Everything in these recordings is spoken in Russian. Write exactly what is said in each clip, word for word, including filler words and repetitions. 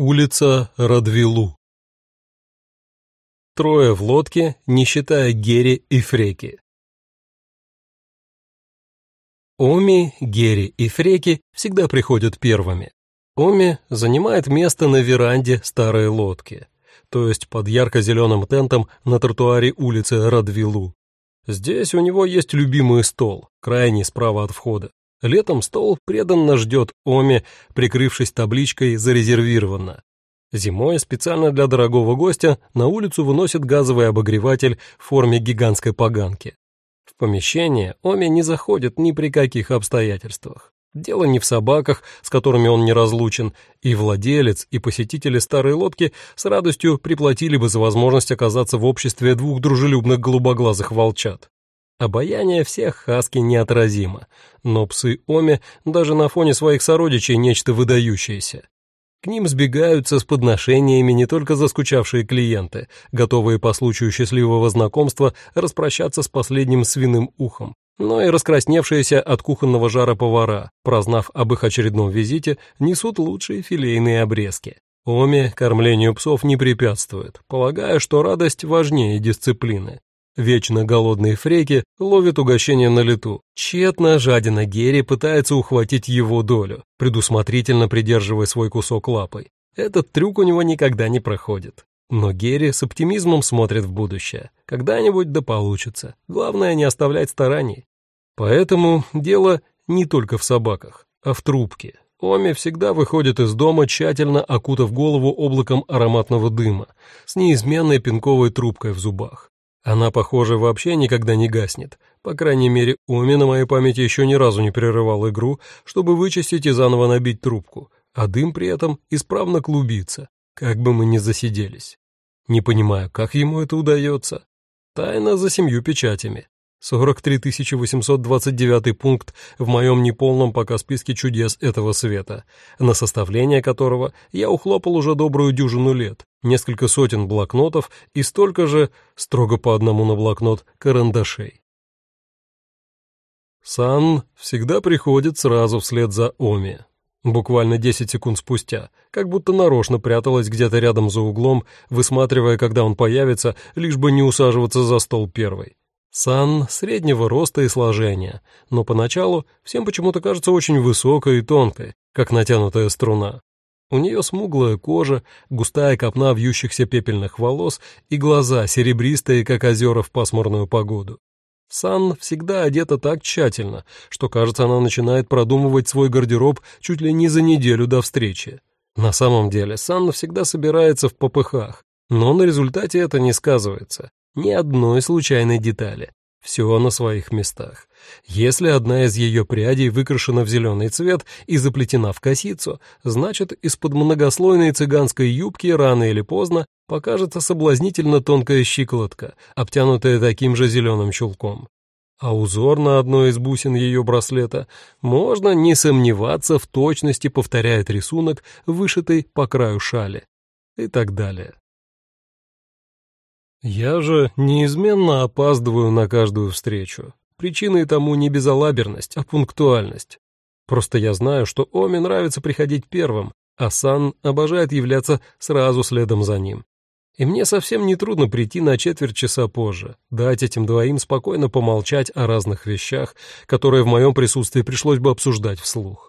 Улица Радвилу. Трое в лодке, не считая Гери и Фреки. Оми, Гери и Фреки всегда приходят первыми. Оми занимает место на веранде старой лодки, то есть под ярко-зеленым тентом на тротуаре улицы Радвилу. Здесь у него есть любимый стол, крайний справа от входа. Летом стол преданно ждет Оми, прикрывшись табличкой «Зарезервировано». Зимой специально для дорогого гостя на улицу выносит газовый обогреватель в форме гигантской поганки. В помещение Оми не заходит ни при каких обстоятельствах. Дело не в собаках, с которыми он не разлучен, и владелец, и посетители старой лодки с радостью приплатили бы за возможность оказаться в обществе двух дружелюбных голубоглазых волчат. Обаяние всех хаски неотразимо, но псы Оми даже на фоне своих сородичей нечто выдающееся. К ним сбегаются с подношениями не только заскучавшие клиенты, готовые по случаю счастливого знакомства распрощаться с последним свиным ухом, но и раскрасневшиеся от кухонного жара повара, прознав об их очередном визите, несут лучшие филейные обрезки. Оми кормлению псов не препятствует, полагая, что радость важнее дисциплины. Вечно голодный Фреки ловит угощение на лету. Тщетно жадина Гери пытается ухватить его долю, предусмотрительно придерживая свой кусок лапой. Этот трюк у него никогда не проходит. Но Гери с оптимизмом смотрит в будущее. Когда-нибудь да получится. Главное не оставлять стараний. Поэтому дело не только в собаках, а в трубке. Оми всегда выходит из дома, тщательно окутав голову облаком ароматного дыма, с неизменной пенковой трубкой в зубах. Она, похоже, вообще никогда не гаснет. По крайней мере, Оми на моей памяти еще ни разу не прерывал игру, чтобы вычистить и заново набить трубку, а дым при этом исправно клубится, как бы мы ни засиделись. Не понимаю, как ему это удается. Тайна за семью печатями. сорок три тысячи восемьсот двадцать девятый пункт в моем неполном пока списке чудес этого света, на составление которого я ухлопал уже добрую дюжину лет, несколько сотен блокнотов и столько же, строго по одному на блокнот, карандашей. Сан всегда приходит сразу вслед за Оми, буквально десять секунд спустя, как будто нарочно пряталась где-то рядом за углом, высматривая, когда он появится, лишь бы не усаживаться за стол первой. Сан среднего роста и сложения, но поначалу всем почему-то кажется очень высокой и тонкой, как натянутая струна. У нее смуглая кожа, густая копна вьющихся пепельных волос и глаза серебристые, как озера в пасмурную погоду. Сан всегда одета так тщательно, что, кажется, она начинает продумывать свой гардероб чуть ли не за неделю до встречи. На самом деле Сан всегда собирается в попыхах, но на результате это не сказывается. Ни одной случайной детали. Все на своих местах. Если одна из ее прядей выкрашена в зеленый цвет и заплетена в косицу, значит, из-под многослойной цыганской юбки рано или поздно покажется соблазнительно тонкая щиколотка, обтянутая таким же зеленым чулком. А узор на одной из бусин ее браслета, можно не сомневаться, в точности повторяет рисунок, вышитый по краю шали. И так далее. Я же неизменно опаздываю на каждую встречу. Причиной тому не безалаберность, а пунктуальность. Просто я знаю, что Оми нравится приходить первым, а Сан обожает являться сразу следом за ним. И мне совсем не трудно прийти на четверть часа позже, дать этим двоим спокойно помолчать о разных вещах, которые в моем присутствии пришлось бы обсуждать вслух.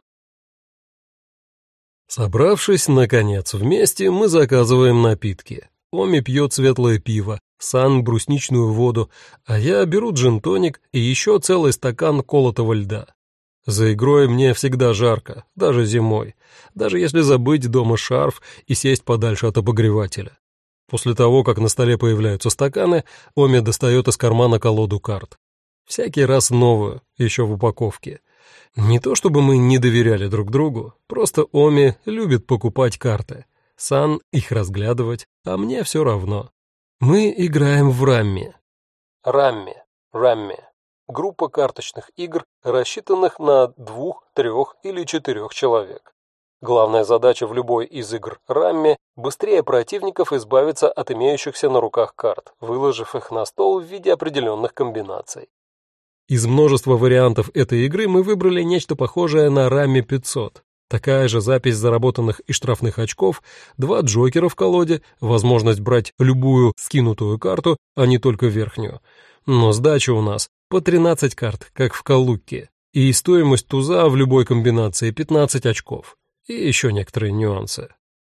Собравшись, наконец, вместе, мы заказываем напитки. Оми пьет светлое пиво, Сан — брусничную воду, а я беру джин-тоник и еще целый стакан колотого льда. За игрой мне всегда жарко, даже зимой, даже если забыть дома шарф и сесть подальше от обогревателя. После того, как на столе появляются стаканы, Оми достает из кармана колоду карт. Всякий раз новую, еще в упаковке. Не то чтобы мы не доверяли друг другу, просто Оми любит покупать карты. Сан их разглядывать, а мне все равно. Мы играем в рамми. Рамми, рамми. Группа карточных игр, рассчитанных на двух, трех или четырех человек. Главная задача в любой из игр рамми – быстрее противников избавиться от имеющихся на руках карт, выложив их на стол в виде определенных комбинаций. Из множества вариантов этой игры мы выбрали нечто похожее на рамми пятьсот. Такая же запись заработанных и штрафных очков, два джокера в колоде, возможность брать любую скинутую карту, а не только верхнюю. Но сдача у нас по тринадцать карт, как в Калуке, и стоимость туза в любой комбинации пятнадцать очков. И еще некоторые нюансы.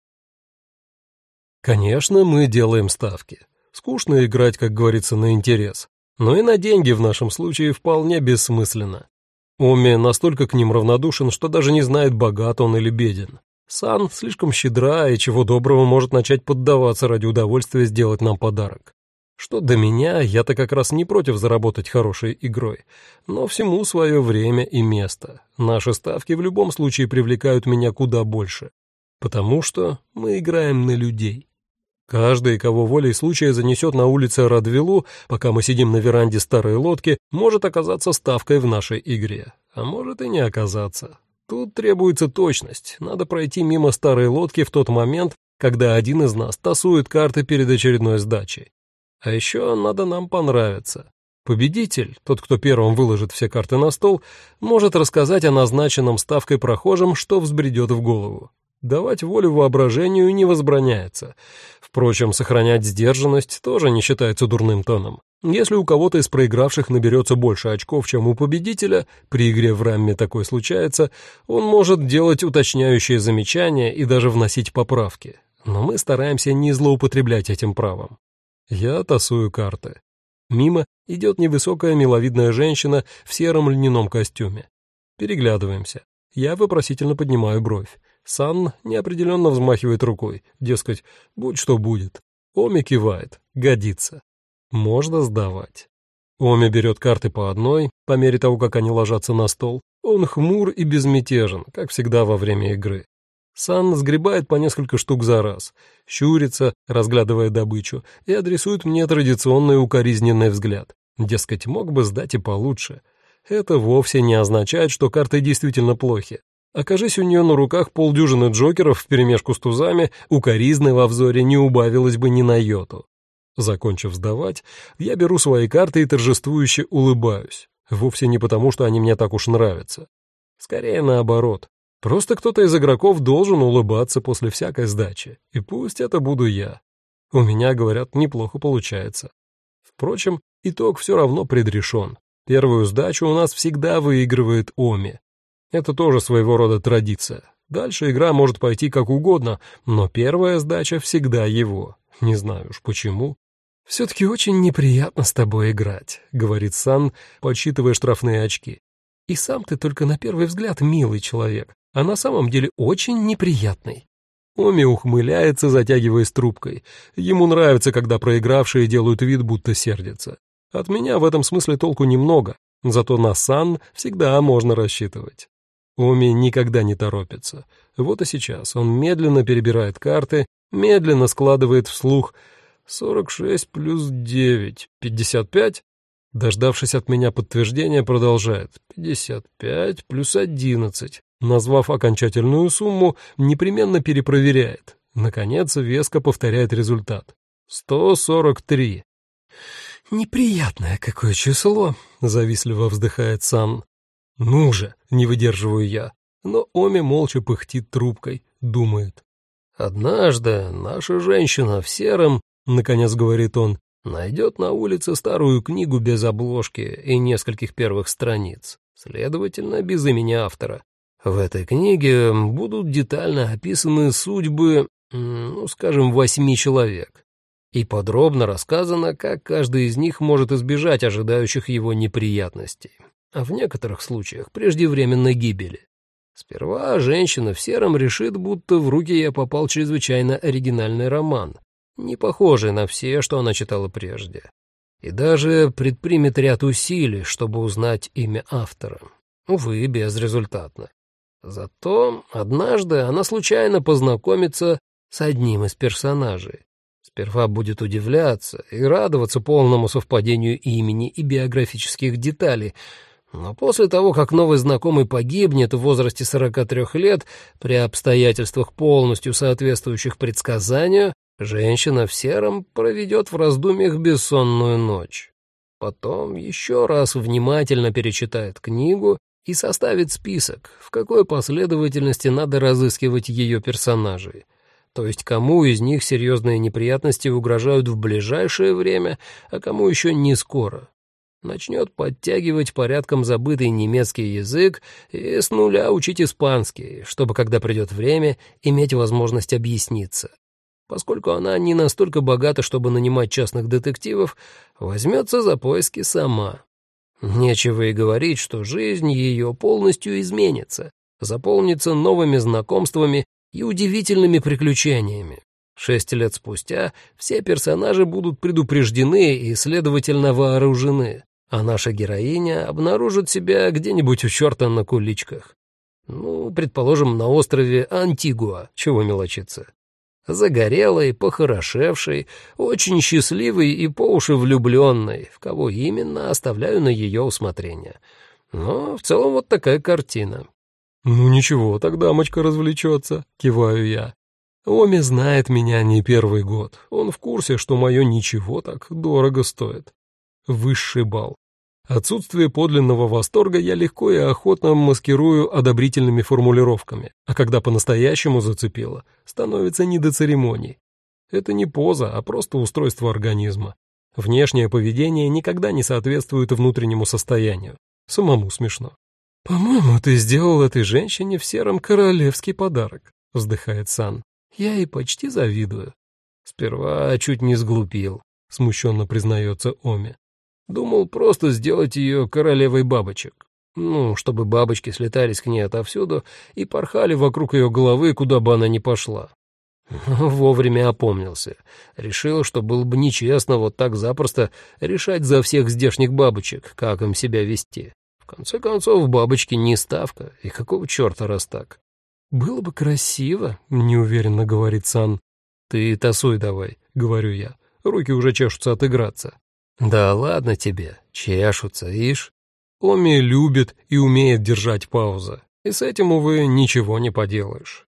Конечно, мы делаем ставки. Скучно играть, как говорится, на интерес. Но и на деньги в нашем случае вполне бессмысленно. Оми настолько к ним равнодушен, что даже не знает, богат он или беден. Сан слишком щедра и чего доброго может начать поддаваться ради удовольствия сделать нам подарок. Что до меня, я-то как раз не против заработать хорошей игрой. Но всему свое время и место. Наши ставки в любом случае привлекают меня куда больше. Потому что мы играем на людей. Каждый, кого волей случая занесет на улице Радвилу, пока мы сидим на веранде старой лодки, может оказаться ставкой в нашей игре. А может и не оказаться. Тут требуется точность. Надо пройти мимо старой лодки в тот момент, когда один из нас тасует карты перед очередной сдачей. А еще надо нам понравиться. Победитель, тот, кто первым выложит все карты на стол, может рассказать о назначенном ставкой прохожим, что взбредет в голову. Давать волю воображению не возбраняется. Впрочем, сохранять сдержанность тоже не считается дурным тоном. Если у кого-то из проигравших наберется больше очков, чем у победителя, при игре в рамме такое случается, он может делать уточняющие замечания и даже вносить поправки. Но мы стараемся не злоупотреблять этим правом. Я тасую карты. Мимо идет невысокая миловидная женщина в сером льняном костюме. Переглядываемся. Я вопросительно поднимаю бровь. Сан неопределенно взмахивает рукой, дескать, будь что будет. Оми кивает, годится. Можно сдавать. Оми берет карты по одной, по мере того, как они ложатся на стол. Он хмур и безмятежен, как всегда во время игры. Сан сгребает по несколько штук за раз, щурится, разглядывая добычу, и адресует мне традиционный укоризненный взгляд. Дескать, мог бы сдать и получше. Это вовсе не означает, что карты действительно плохи. Окажись у нее на руках полдюжины джокеров вперемешку с тузами, укоризны во взоре не убавилось бы ни на йоту. Закончив сдавать, я беру свои карты и торжествующе улыбаюсь. Вовсе не потому, что они мне так уж нравятся. Скорее наоборот. Просто кто-то из игроков должен улыбаться после всякой сдачи. И пусть это буду я. У меня, говорят, неплохо получается. Впрочем, итог все равно предрешен. Первую сдачу у нас всегда выигрывает Оми. Это тоже своего рода традиция. Дальше игра может пойти как угодно, но первая сдача всегда его. Не знаю уж почему. «Все-таки очень неприятно с тобой играть», — говорит Сан, подсчитывая штрафные очки. «И сам ты только на первый взгляд милый человек, а на самом деле очень неприятный». Оми ухмыляется, затягиваясь трубкой. Ему нравится, когда проигравшие делают вид, будто сердятся. От меня в этом смысле толку немного, зато на Сан всегда можно рассчитывать. Оми никогда не торопится. Вот и сейчас он медленно перебирает карты, медленно складывает вслух сорок шесть плюс девять, пятьдесят пять. Дождавшись от меня подтверждения, продолжает пятьдесят пять плюс одиннадцать. Назвав окончательную сумму, непременно перепроверяет. Наконец, веско повторяет результат. сто сорок три. «Неприятное какое число», — завистливо вздыхает Сан. «Ну же», — не выдерживаю я, но Оми молча пыхтит трубкой, думает. «Однажды наша женщина в сером, — наконец говорит он, — найдет на улице старую книгу без обложки и нескольких первых страниц, следовательно, без имени автора. В этой книге будут детально описаны судьбы, ну, скажем, восьми человек. И подробно рассказано, как каждый из них может избежать ожидающих его неприятностей, а в некоторых случаях преждевременной гибели. Сперва женщина в сером решит, будто в руки я попал чрезвычайно оригинальный роман, не похожий на все, что она читала прежде, и даже предпримет ряд усилий, чтобы узнать имя автора. Увы, безрезультатно. Зато однажды она случайно познакомится с одним из персонажей. Сперва будет удивляться и радоваться полному совпадению имени и биографических деталей, но после того, как новый знакомый погибнет в возрасте сорока трёх лет при обстоятельствах, полностью соответствующих предсказанию, женщина в сером проведет в раздумьях бессонную ночь. Потом еще раз внимательно перечитает книгу и составит список, в какой последовательности надо разыскивать ее персонажей. То есть кому из них серьезные неприятности угрожают в ближайшее время, а кому еще не скоро. Начнет подтягивать порядком забытый немецкий язык и с нуля учить испанский, чтобы, когда придет время, иметь возможность объясниться. Поскольку она не настолько богата, чтобы нанимать частных детективов, возьмется за поиски сама. Нечего и говорить, что жизнь ее полностью изменится, заполнится новыми знакомствами и удивительными приключениями. Шесть лет спустя все персонажи будут предупреждены и, следовательно, вооружены, а наша героиня обнаружит себя где-нибудь у черта на куличках. Ну, предположим, на острове Антигуа, чего мелочиться. Загорелый, похорошевший, очень счастливый и по уши влюбленный, в кого именно, оставляю на ее усмотрение. Но в целом вот такая картина. «Ну ничего, так дамочка развлечется», — киваю я. Оми знает меня не первый год. Он в курсе, что мое ничего так дорого стоит. Высший балл. Отсутствие подлинного восторга я легко и охотно маскирую одобрительными формулировками, а когда по-настоящему зацепило, становится не до церемоний. Это не поза, а просто устройство организма. Внешнее поведение никогда не соответствует внутреннему состоянию. Самому смешно. «По-моему, ты сделал этой женщине в сером королевский подарок», — вздыхает Сан. «Я ей почти завидую». «Сперва чуть не сглупил», — смущенно признается Оми. «Думал просто сделать ее королевой бабочек. Ну, чтобы бабочки слетались к ней отовсюду и порхали вокруг ее головы, куда бы она ни пошла. Вовремя опомнился. Решил, что было бы нечестно вот так запросто решать за всех здешних бабочек, как им себя вести. В конце концов, бабочки не ставка, и какого черта раз так?» «Было бы красиво», — неуверенно говорит Сан. «Ты тасуй давай», — говорю я. Руки уже чешутся отыграться. «Да ладно тебе, чешутся, ишь». Оми любит и умеет держать паузы, и с этим, увы, ничего не поделаешь.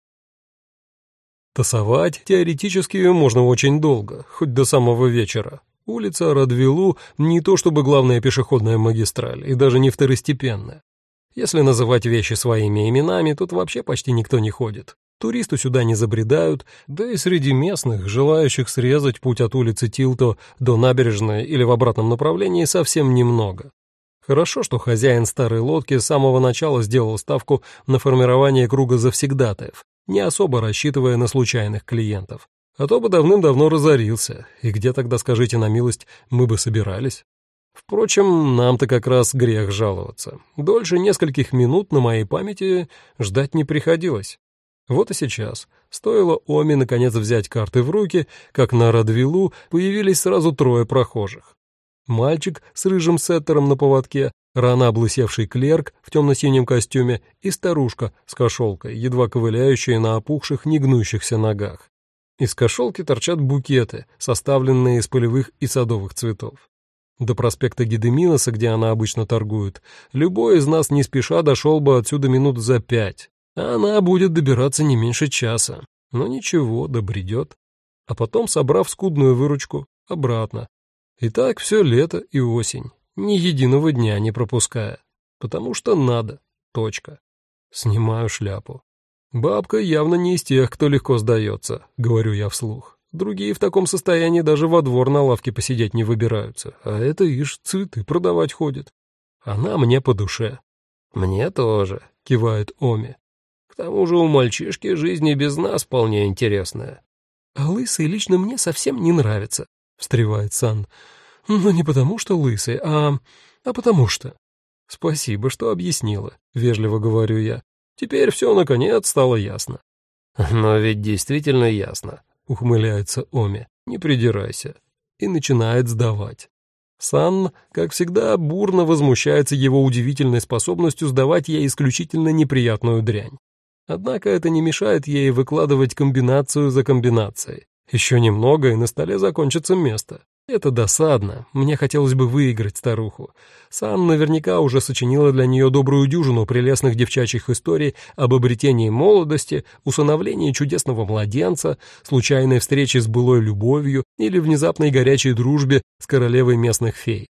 Тасовать теоретически можно очень долго, хоть до самого вечера. Улица Радвилу не то чтобы главная пешеходная магистраль, и даже не второстепенная. Если называть вещи своими именами, тут вообще почти никто не ходит. Туристы сюда не забредают, да и среди местных, желающих срезать путь от улицы Тилто до набережной или в обратном направлении, совсем немного. Хорошо, что хозяин старой лодки с самого начала сделал ставку на формирование круга завсегдатаев, не особо рассчитывая на случайных клиентов. А то бы давным-давно разорился, и где тогда, скажите на милость, мы бы собирались? Впрочем, нам-то как раз грех жаловаться. Дольше нескольких минут на моей памяти ждать не приходилось. Вот и сейчас. Стоило Оми наконец взять карты в руки, как на Радвилу появились сразу трое прохожих. Мальчик с рыжим сеттером на поводке, рано облысевший клерк в темно-синем костюме и старушка с кошелкой, едва ковыляющая на опухших, негнущихся ногах. Из кошелки торчат букеты, составленные из полевых и садовых цветов. До проспекта Гедеминоса, где она обычно торгует, любой из нас не спеша дошел бы отсюда минут за пять. А она будет добираться не меньше часа. Но ничего, добредет. А потом, собрав скудную выручку, обратно. И так все лето и осень, ни единого дня не пропуская. Потому что надо. Точка. Снимаю шляпу. Бабка явно не из тех, кто легко сдается, говорю я вслух. Другие в таком состоянии даже во двор на лавке посидеть не выбираются. А это, ишь, цветы продавать ходит. Она мне по душе. «Мне тоже», — кивает Оми. «К тому же у мальчишки жизнь и без нас вполне интересная». «А лысый лично мне совсем не нравится», — встревает Сан. «Но не потому, что лысый, а... а потому что...» «Спасибо, что объяснила», — вежливо говорю я. «Теперь все, наконец, стало ясно». «Но ведь действительно ясно», — ухмыляется Оми. «Не придирайся». И начинает сдавать. Сан, как всегда, бурно возмущается его удивительной способностью сдавать ей исключительно неприятную дрянь. Однако это не мешает ей выкладывать комбинацию за комбинацией. Еще немного, и на столе закончится место. Это досадно, мне хотелось бы выиграть старуху. Сан наверняка уже сочинила для нее добрую дюжину прелестных девчачьих историй об обретении молодости, усыновлении чудесного младенца, случайной встрече с былой любовью или внезапной горячей дружбе с королевой местных фей.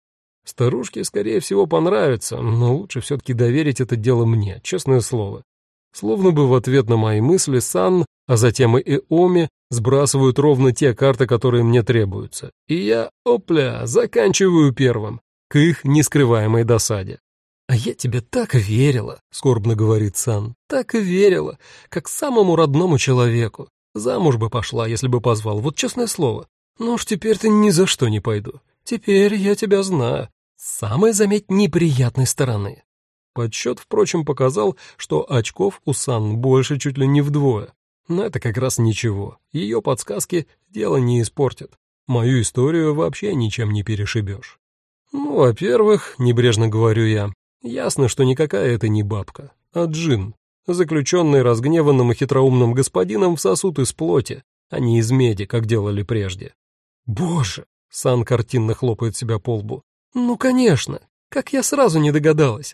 Старушке, скорее всего, понравится, но лучше все-таки доверить это дело мне, честное слово. Словно бы в ответ на мои мысли Сан, а затем и Оми сбрасывают ровно те карты, которые мне требуются. И я, опля, заканчиваю первым, к их нескрываемой досаде. «А я тебе так верила», — скорбно говорит Сан, — «так и верила, как самому родному человеку. Замуж бы пошла, если бы позвал, вот честное слово. Ну уж теперь-то ни за что не пойду. Теперь я тебя знаю. С самой, заметь, неприятной стороны». Подсчет, впрочем, показал, что очков у Сан больше чуть ли не вдвое. Но это как раз ничего. Ее подсказки дело не испортят. Мою историю вообще ничем не перешибешь. Ну, во-первых, небрежно говорю я, ясно, что никакая это не бабка, а джин, заключенный разгневанным и хитроумным господином в сосуд из плоти, а не из меди, как делали прежде. «Боже!» — Сан картинно хлопает себя по лбу. «Ну, конечно! Как я сразу не догадалась!»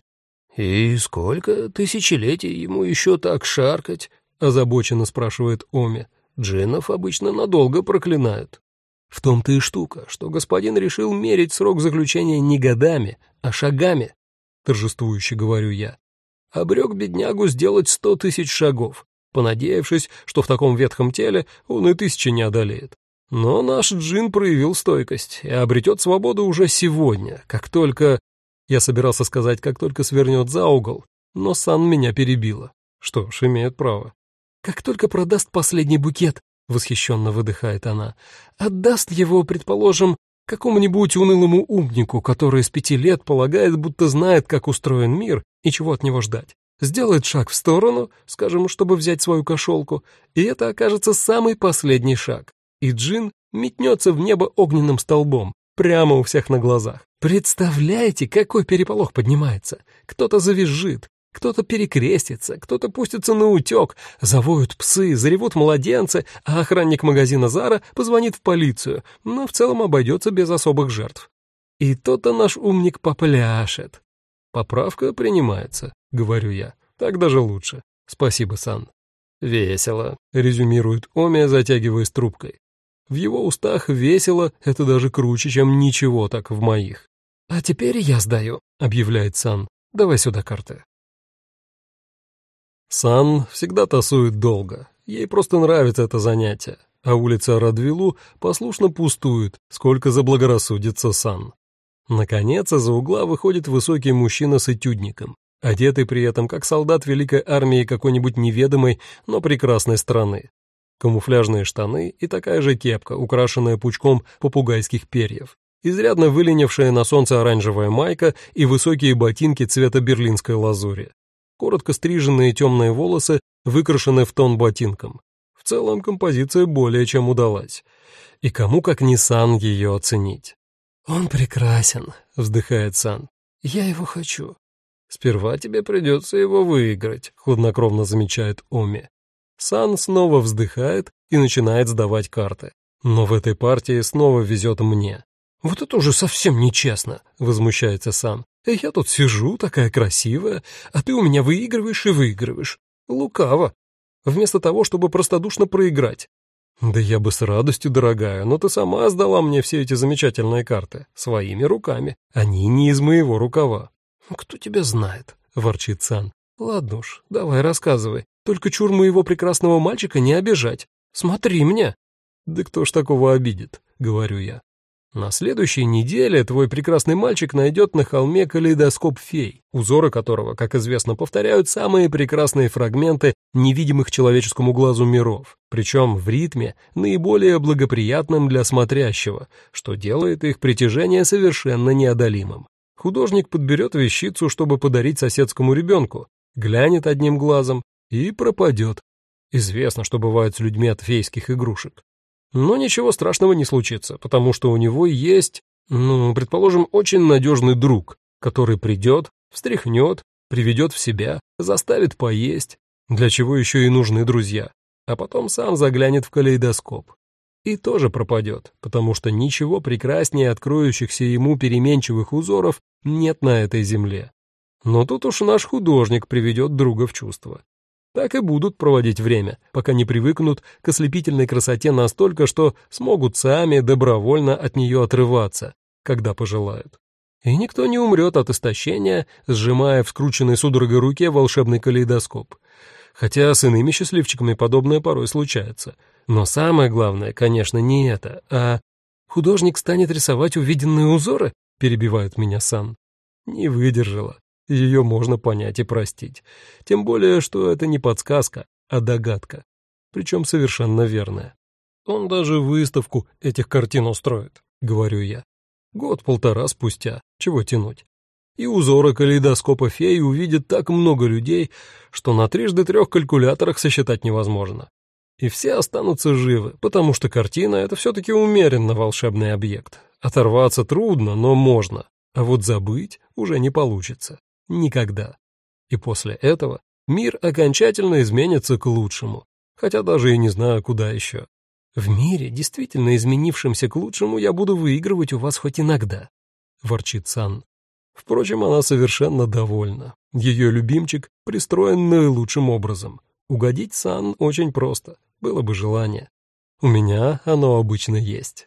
«И сколько тысячелетий ему еще так шаркать?» — озабоченно спрашивает Оми. «Джиннов обычно надолго проклинают». В том-то и штука, что господин решил мерить срок заключения не годами, а шагами, торжествующе говорю я. Обрек беднягу сделать сто тысяч шагов, понадеявшись, что в таком ветхом теле он и тысячи не одолеет. Но наш джин проявил стойкость и обретет свободу уже сегодня, как только... Я собирался сказать, как только свернет за угол, но Сан меня перебила. Что ж, имеет право. «Как только продаст последний букет», — восхищенно выдыхает она, «отдаст его, предположим, какому-нибудь унылому умнику, который с пяти лет полагает, будто знает, как устроен мир и чего от него ждать. Сделает шаг в сторону, скажем, чтобы взять свою кошелку, и это окажется самый последний шаг. И джин метнется в небо огненным столбом, прямо у всех на глазах. Представляете, какой переполох поднимается? Кто-то завизжит, кто-то перекрестится, кто-то пустится на утек, завоют псы, заревут младенцы, а охранник магазина Зара позвонит в полицию, но в целом обойдется без особых жертв. И то-то наш умник попляшет. Поправка принимается, говорю я, так даже лучше. Спасибо, Сан. Весело, резюмирует Оми, затягиваясь трубкой. В его устах весело — это даже круче, чем ничего так в моих. «А теперь я сдаю», — объявляет Сан. «Давай сюда карты». Сан всегда тасует долго. Ей просто нравится это занятие. А улица Радвилу послушно пустует, сколько заблагорассудится Сан. Наконец, из-за угла выходит высокий мужчина с этюдником, одетый при этом как солдат великой армии какой-нибудь неведомой, но прекрасной страны. Камуфляжные штаны и такая же кепка, украшенная пучком попугайских перьев, изрядно выленившая на солнце оранжевая майка и высокие ботинки цвета берлинской лазури. Коротко стриженные темные волосы выкрашены в тон ботинкам. В целом композиция более чем удалась. И кому как не Сан ее оценить. «Он прекрасен», — вздыхает Сан. «Я его хочу». «Сперва тебе придется его выиграть», — хладнокровно замечает Оми. Сан снова вздыхает и начинает сдавать карты. Но в этой партии снова везет мне. «Вот это уже совсем нечестно», — возмущается Сан. «Я тут сижу, такая красивая, а ты у меня выигрываешь и выигрываешь. Лукаво. Вместо того, чтобы простодушно проиграть». «Да я бы с радостью, дорогая, но ты сама сдала мне все эти замечательные карты. Своими руками. Они не из моего рукава». «Кто тебя знает?» — ворчит Сан. «Ладно уж, давай рассказывай. Только чур моего прекрасного мальчика не обижать. Смотри мне». «Да кто ж такого обидит?» — говорю я. На следующей неделе твой прекрасный мальчик найдет на холме калейдоскоп фей, узоры которого, как известно, повторяют самые прекрасные фрагменты невидимых человеческому глазу миров, причем в ритме, наиболее благоприятном для смотрящего, что делает их притяжение совершенно неодолимым. Художник подберет вещицу, чтобы подарить соседскому ребенку, глянет одним глазом и пропадет. Известно, что бывает с людьми от фейских игрушек. Но ничего страшного не случится, потому что у него есть, ну, предположим, очень надежный друг, который придет, встряхнет, приведет в себя, заставит поесть, для чего еще и нужны друзья, а потом сам заглянет в калейдоскоп. И тоже пропадет, потому что ничего прекраснее откроющихся ему переменчивых узоров нет на этой земле. Но тут уж наш художник приведет друга в чувство. Так и будут проводить время, пока не привыкнут к ослепительной красоте настолько, что смогут сами добровольно от нее отрываться, когда пожелают. И никто не умрет от истощения, сжимая в скрученной судорогой руке волшебный калейдоскоп. Хотя с иными счастливчиками подобное порой случается. Но самое главное, конечно, не это, а... «Художник станет рисовать увиденные узоры?» — перебивает меня Сан. Не выдержала. Ее можно понять и простить. Тем более, что это не подсказка, а догадка. Причем совершенно верная. Он даже выставку этих картин устроит, говорю я. Год-полтора спустя. Чего тянуть? И узоры калейдоскопа феи увидит так много людей, что на трижды трех калькуляторах сосчитать невозможно. И все останутся живы, потому что картина — это все-таки умеренно волшебный объект. Оторваться трудно, но можно. А вот забыть уже не получится. Никогда. И после этого мир окончательно изменится к лучшему. Хотя даже и не знаю, куда еще. В мире, действительно изменившемся к лучшему, я буду выигрывать у вас хоть иногда, — ворчит Сан. Впрочем, она совершенно довольна. Ее любимчик пристроен наилучшим образом. Угодить Сан очень просто, было бы желание. У меня оно обычно есть.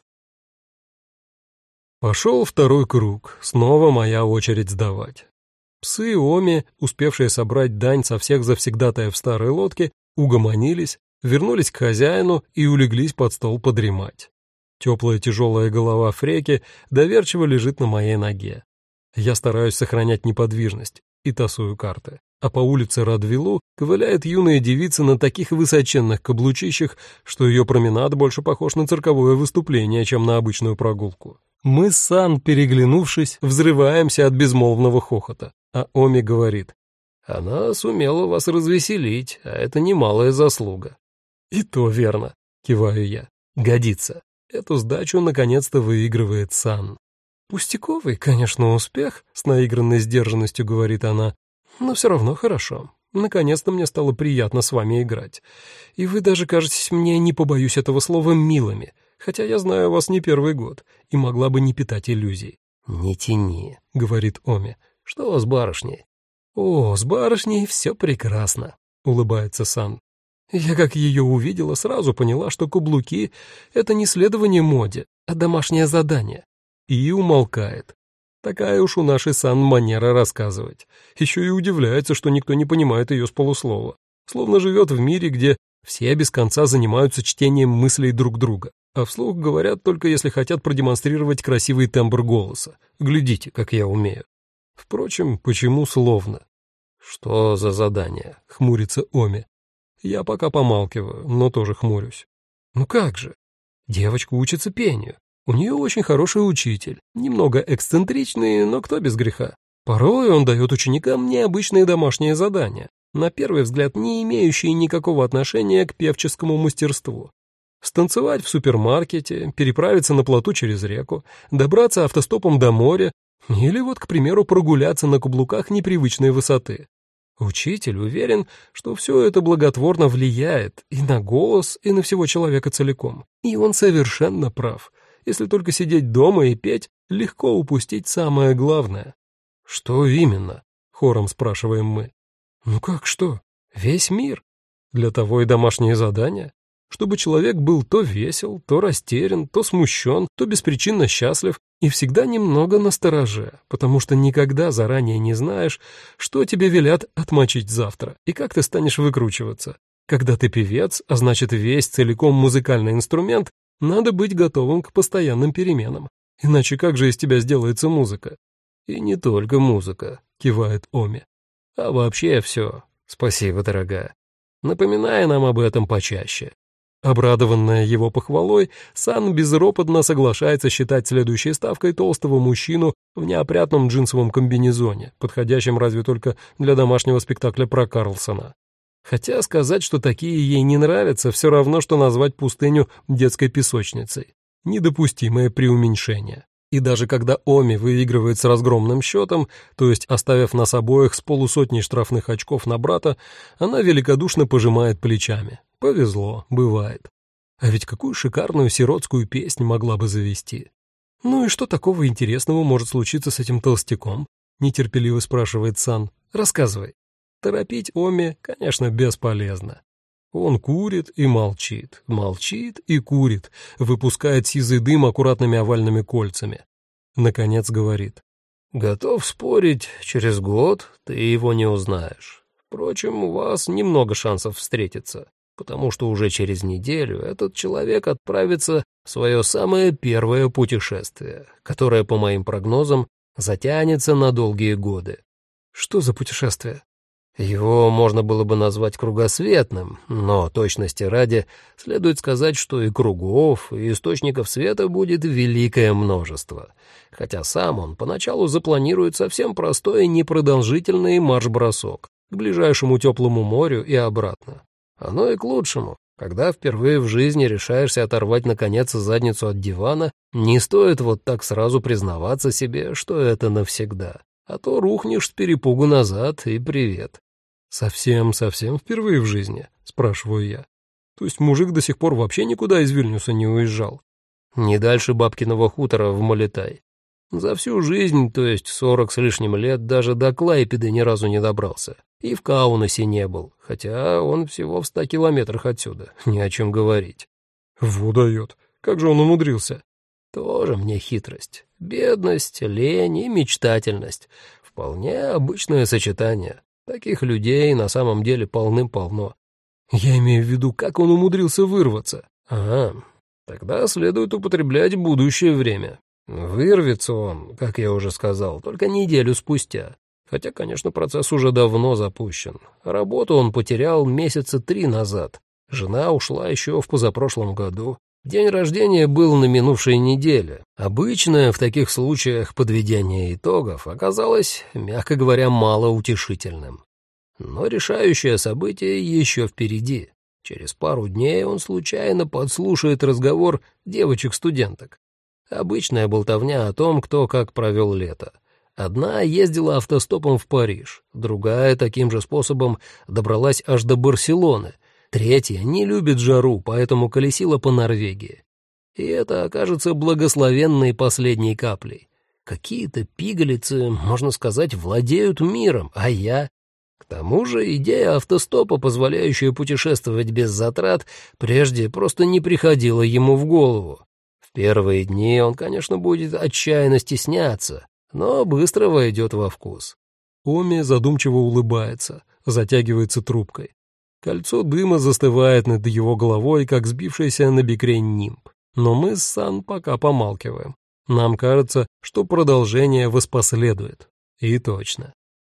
Пошел второй круг, снова моя очередь сдавать. Псы Оми, успевшие собрать дань со всех завсегдатаев старой лодки, угомонились, вернулись к хозяину и улеглись под стол подремать. Теплая тяжелая голова Фреки доверчиво лежит на моей ноге. Я стараюсь сохранять неподвижность и тасую карты. А по улице Радвилу ковыляет юная девица на таких высоченных каблучищах, что ее променад больше похож на цирковое выступление, чем на обычную прогулку. Мы с Сан, переглянувшись, взрываемся от безмолвного хохота, а Оми говорит: «Она сумела вас развеселить, а это немалая заслуга». «И то верно», — киваю я. «Годится. Эту сдачу наконец-то выигрывает Сан». «Пустяковый, конечно, успех», — с наигранной сдержанностью говорит она, «но все равно хорошо. Наконец-то мне стало приятно с вами играть. И вы даже кажетесь мне, не побоюсь этого слова, милыми, хотя я знаю вас не первый год и могла бы не питать иллюзий». «Не тяни», — говорит Оми. «Что с барышней?» «О, с барышней все прекрасно», — улыбается Сан. «Я, как ее увидела, сразу поняла, что каблуки — это не следование моде, а домашнее задание». И умолкает. Такая уж у нашей Сан манера рассказывать. Еще и удивляется, что никто не понимает ее с полуслова. Словно живет в мире, где все без конца занимаются чтением мыслей друг друга, а вслух говорят только если хотят продемонстрировать красивый тембр голоса. Глядите, как я умею. Впрочем, почему словно? «Что за задание?» — хмурится Оми. Я пока помалкиваю, но тоже хмурюсь. «Ну как же? Девочка учится пению. У нее очень хороший учитель, немного эксцентричный, но кто без греха. Порой он дает ученикам необычные домашние задания, на первый взгляд не имеющие никакого отношения к певческому мастерству. Станцевать в супермаркете, переправиться на плоту через реку, добраться автостопом до моря или вот, к примеру, прогуляться на каблуках непривычной высоты. Учитель уверен, что все это благотворно влияет и на голос, и на всего человека целиком. И он совершенно прав. Если только сидеть дома и петь, легко упустить самое главное. «Что именно?» — хором спрашиваем мы. «Ну как что? Весь мир. Для того и домашние задания. Чтобы человек был то весел, то растерян, то смущен, то беспричинно счастлив и всегда немного настороже, потому что никогда заранее не знаешь, что тебе велят отмочить завтра и как ты станешь выкручиваться. Когда ты певец, а значит весь целиком музыкальный инструмент, надо быть готовым к постоянным переменам, иначе как же из тебя сделается музыка?» «И не только музыка», — кивает Оми, — «а вообще все. Спасибо, дорогая. Напоминай нам об этом почаще». Обрадованная его похвалой, Сан безропотно соглашается считать следующей ставкой толстого мужчину в неопрятном джинсовом комбинезоне, подходящем разве только для домашнего спектакля про Карлсона. Хотя сказать, что такие ей не нравятся, все равно, что назвать пустыню детской песочницей. Недопустимое преуменьшение. И даже когда Оми выигрывает с разгромным счетом, то есть оставив нас обоих с полусотней штрафных очков на брата, она великодушно пожимает плечами. Повезло, бывает. А ведь какую шикарную сиротскую песню могла бы завести. «Ну и что такого интересного может случиться с этим толстяком?» — нетерпеливо спрашивает Сан. «Рассказывай». Торопить Оми, конечно, бесполезно. Он курит и молчит, молчит и курит, выпускает сизый дым аккуратными овальными кольцами. Наконец говорит: Готов спорить, через год ты его не узнаешь. Впрочем, у вас немного шансов встретиться, потому что уже через неделю этот человек отправится в свое самое первое путешествие, которое, по моим прогнозам, затянется на долгие годы. Что за путешествие? Его можно было бы назвать кругосветным, но точности ради следует сказать, что и кругов, и источников света будет великое множество, хотя сам он поначалу запланирует совсем простой и непродолжительный марш-бросок к ближайшему теплому морю и обратно. Оно и к лучшему. Когда впервые в жизни решаешься оторвать наконец задницу от дивана, не стоит вот так сразу признаваться себе, что это навсегда, а то рухнешь с перепугу назад и привет. «Совсем-совсем впервые в жизни?» — спрашиваю я. «То есть мужик до сих пор вообще никуда из Вильнюса не уезжал?» «Не дальше бабкиного хутора в Молитай. За всю жизнь, то есть сорок с лишним лет, даже до Клайпеды ни разу не добрался. И в Каунасе не был, хотя он всего в ста километрах отсюда, ни о чем говорить». «Во дает! Как же он умудрился?» «Тоже мне хитрость. Бедность, лень и мечтательность. Вполне обычное сочетание. Таких людей на самом деле полным-полно». «Я имею в виду, как он умудрился вырваться». «Ага, тогда следует употреблять будущее время. Вырвется он, как я уже сказал, только неделю спустя. Хотя, конечно, процесс уже давно запущен. Работу он потерял месяца три назад. Жена ушла еще в позапрошлом году. День рождения был на минувшей неделе. Обычное в таких случаях подведение итогов оказалось, мягко говоря, малоутешительным. Но решающее событие еще впереди. Через пару дней он случайно подслушает разговор девочек-студенток. Обычная болтовня о том, кто как провел лето. Одна ездила автостопом в Париж, другая таким же способом добралась аж до Барселоны, третья не любит жару, поэтому колесила по Норвегии. И это окажется благословенной последней каплей. Какие-то пигалицы, можно сказать, владеют миром, а я... К тому же идея автостопа, позволяющая путешествовать без затрат, прежде просто не приходила ему в голову. В первые дни он, конечно, будет отчаянно стесняться, но быстро войдет во вкус. Оми задумчиво улыбается, затягивается трубкой. Кольцо дыма застывает над его головой, как сбившийся на бекрень нимб. Но мы с Сан пока помалкиваем. Нам кажется, что продолжение воспоследует. И точно.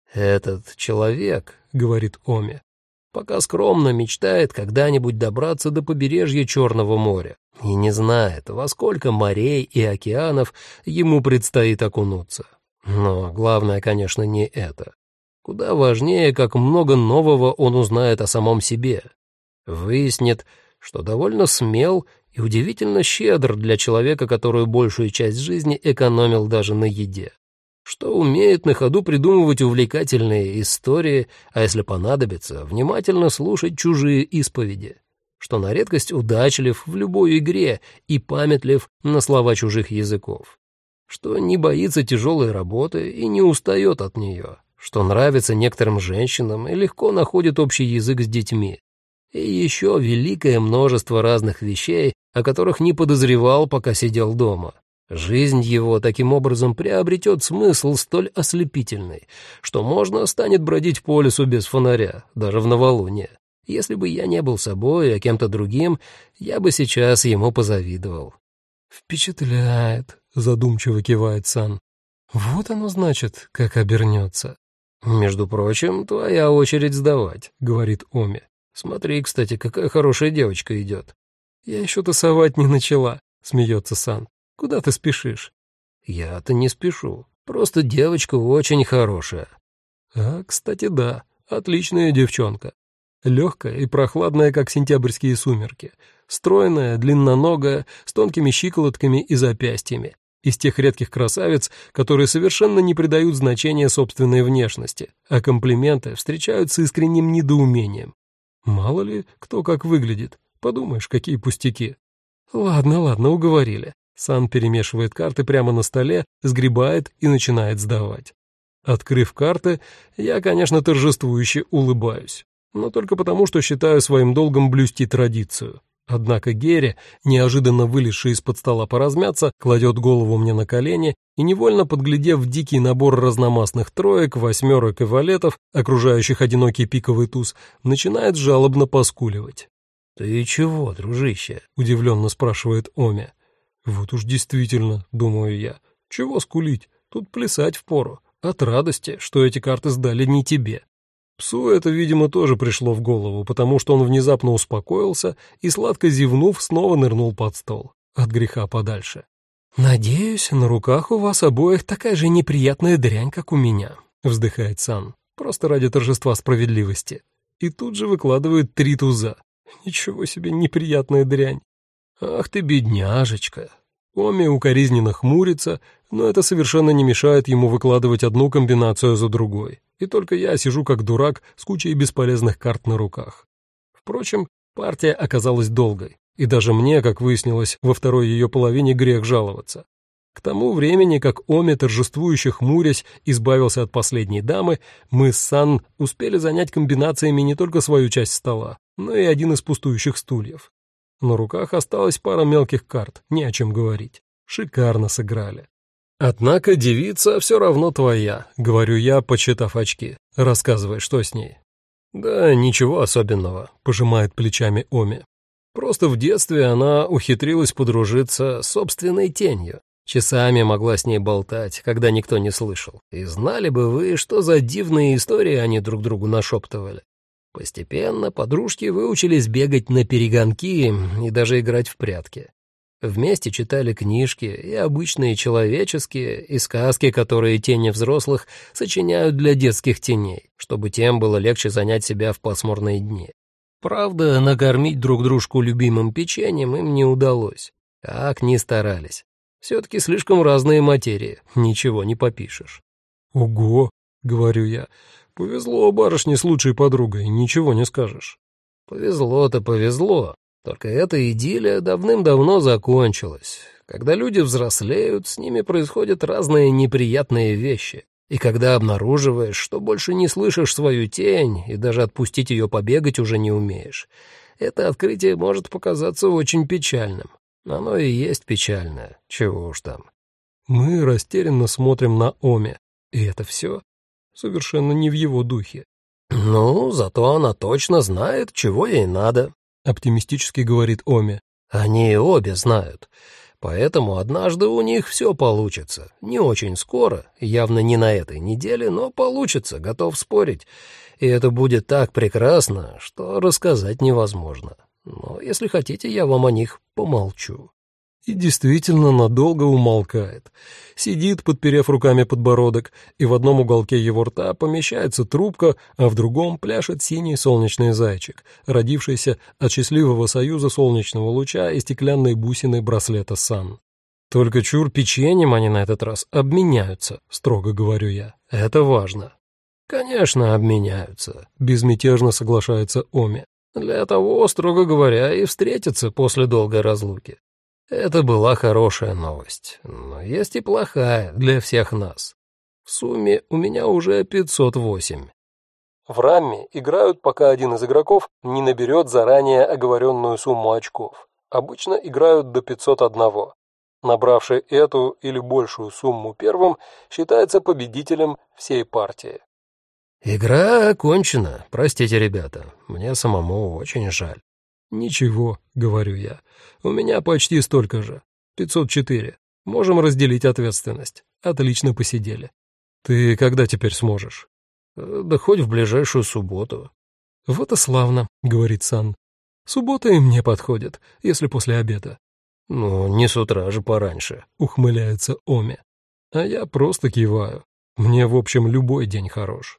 «Этот человек, — говорит Оми, — пока скромно мечтает когда-нибудь добраться до побережья Черного моря и не знает, во сколько морей и океанов ему предстоит окунуться. Но главное, конечно, не это. Куда важнее, как много нового он узнает о самом себе. Выяснит, что довольно смел и удивительно щедр для человека, который большую часть жизни экономил даже на еде. Что умеет на ходу придумывать увлекательные истории, а если понадобится, внимательно слушать чужие исповеди. Что на редкость удачлив в любой игре и памятлив на слова чужих языков. Что не боится тяжелой работы и не устает от нее. Что нравится некоторым женщинам и легко находит общий язык с детьми. И еще великое множество разных вещей, о которых не подозревал, пока сидел дома. Жизнь его таким образом приобретет смысл столь ослепительный, что можно станет бродить по лесу без фонаря, даже в новолуние. Если бы я не был собой, а кем-то другим, я бы сейчас ему позавидовал». «Впечатляет», — задумчиво кивает Сан. «Вот оно значит, как обернется». «Между прочим, твоя очередь сдавать», — говорит Оми. «Смотри, кстати, какая хорошая девочка идет». «Я еще тасовать не начала», — смеется Сан. «Куда ты спешишь?» «Я-то не спешу. Просто девочка очень хорошая». «А, кстати, да. Отличная девчонка. Легкая и прохладная, как сентябрьские сумерки. Стройная, длинноногая, с тонкими щиколотками и запястьями. Из тех редких красавиц, которые совершенно не придают значения собственной внешности, а комплименты встречают с искренним недоумением. Мало ли, кто как выглядит. Подумаешь, какие пустяки. Ладно, ладно, уговорили. Сан перемешивает карты прямо на столе, сгребает и начинает сдавать. Открыв карты, я, конечно, торжествующе улыбаюсь. Но только потому, что считаю своим долгом блюсти традицию. Однако Герри, неожиданно вылезший из-под стола поразмяться, кладет голову мне на колени и, невольно подглядев в дикий набор разномастных троек, восьмерок и валетов, окружающих одинокий пиковый туз, начинает жалобно поскуливать. «Ты чего, дружище?» — удивленно спрашивает Оми. «Вот уж действительно, — думаю я, — чего скулить, тут плясать впору, от радости, что эти карты сдали не тебе». Псу это, видимо, тоже пришло в голову, потому что он внезапно успокоился и, сладко зевнув, снова нырнул под стол, от греха подальше. «Надеюсь, на руках у вас обоих такая же неприятная дрянь, как у меня», — вздыхает Сан, просто ради торжества справедливости. И тут же выкладывает три туза. Ничего себе неприятная дрянь. «Ах ты, бедняжечка!» Оми укоризненно хмурится, но это совершенно не мешает ему выкладывать одну комбинацию за другой. И только я сижу как дурак с кучей бесполезных карт на руках. Впрочем, партия оказалась долгой, и даже мне, как выяснилось, во второй ее половине грех жаловаться. К тому времени, как Оми, торжествующе хмурясь, избавился от последней дамы, мы с Сан успели занять комбинациями не только свою часть стола, но и один из пустующих стульев. На руках осталась пара мелких карт, не о чем говорить. Шикарно сыграли. «Однако девица все равно твоя», — говорю я, почитав очки. «Рассказывай, что с ней?» «Да ничего особенного», — пожимает плечами Оми. «Просто в детстве она ухитрилась подружиться с собственной тенью. Часами могла с ней болтать, когда никто не слышал. И знали бы вы, что за дивные истории они друг другу нашептывали. Постепенно подружки выучились бегать на перегонки и даже играть в прятки. Вместе читали книжки, и обычные человеческие, и сказки, которые тени взрослых сочиняют для детских теней, чтобы тем было легче занять себя в пасмурные дни. Правда, накормить друг дружку любимым печеньем им не удалось, как ни старались. Все-таки слишком разные материи, ничего не попишешь». «Ого», — говорю я, — «повезло барышне с лучшей подругой, ничего не скажешь». «Повезло-то повезло. Только эта идиллия давным-давно закончилась. Когда люди взрослеют, с ними происходят разные неприятные вещи. И когда обнаруживаешь, что больше не слышишь свою тень и даже отпустить ее побегать уже не умеешь, это открытие может показаться очень печальным. Оно и есть печальное, чего уж там». Мы растерянно смотрим на Оми. И это все совершенно не в его духе. «Ну, зато она точно знает, чего ей надо», — оптимистически говорит Оми. «Они обе знают. Поэтому однажды у них все получится. Не очень скоро, явно не на этой неделе, но получится, готов спорить. И это будет так прекрасно, что рассказать невозможно. Но если хотите, я вам о них помолчу». И действительно надолго умолкает. Сидит, подперев руками подбородок, и в одном уголке его рта помещается трубка, а в другом пляшет синий солнечный зайчик, родившийся от счастливого союза солнечного луча и стеклянной бусины браслета Сан. «Только чур печеньем они на этот раз обменяются», — строго говорю я. «Это важно». «Конечно, обменяются», — безмятежно соглашается Оми. «Для того, строго говоря, и встретятся после долгой разлуки. Это была хорошая новость, но есть и плохая для всех нас. В сумме у меня уже пятьсот восемь. В рамме играют, пока один из игроков не наберет заранее оговоренную сумму очков. Обычно играют до пятьсот один. Набравший эту или большую сумму первым считается победителем всей партии. «Игра окончена. Простите, ребята, мне самому очень жаль». «Ничего», — говорю я, — «у меня почти столько же. пятьсот четыре. Можем разделить ответственность. Отлично посидели. Ты когда теперь сможешь?» «Да хоть в ближайшую субботу». «Вот и славно», — говорит Сан. «Суббота и мне подходит, если после обеда». «Ну, не с утра же, пораньше», — ухмыляется Оми. А я просто киваю. Мне, в общем, любой день хорош.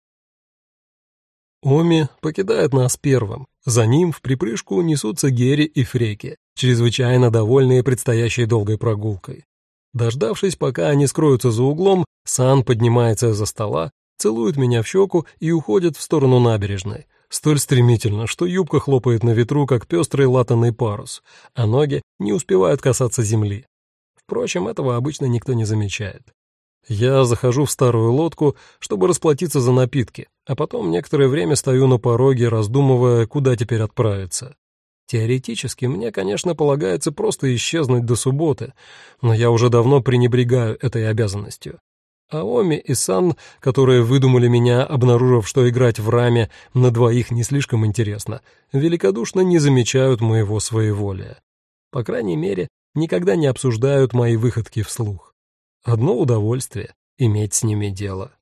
Оми покидает нас первым. За ним в припрыжку несутся Герри и Фреки, чрезвычайно довольные предстоящей долгой прогулкой. Дождавшись, пока они скроются за углом, Сан поднимается из-за стола, целует меня в щеку и уходит в сторону набережной. Столь стремительно, что юбка хлопает на ветру, как пестрый латанный парус, а ноги не успевают касаться земли. Впрочем, этого обычно никто не замечает. Я захожу в старую лодку, чтобы расплатиться за напитки, а потом некоторое время стою на пороге, раздумывая, куда теперь отправиться. Теоретически мне, конечно, полагается просто исчезнуть до субботы, но я уже давно пренебрегаю этой обязанностью. Аоми и Сан, которые выдумали меня, обнаружив, что играть в раме на двоих не слишком интересно, великодушно не замечают моего своеволия. По крайней мере, никогда не обсуждают мои выходки вслух. Одно удовольствие — иметь с ними дело.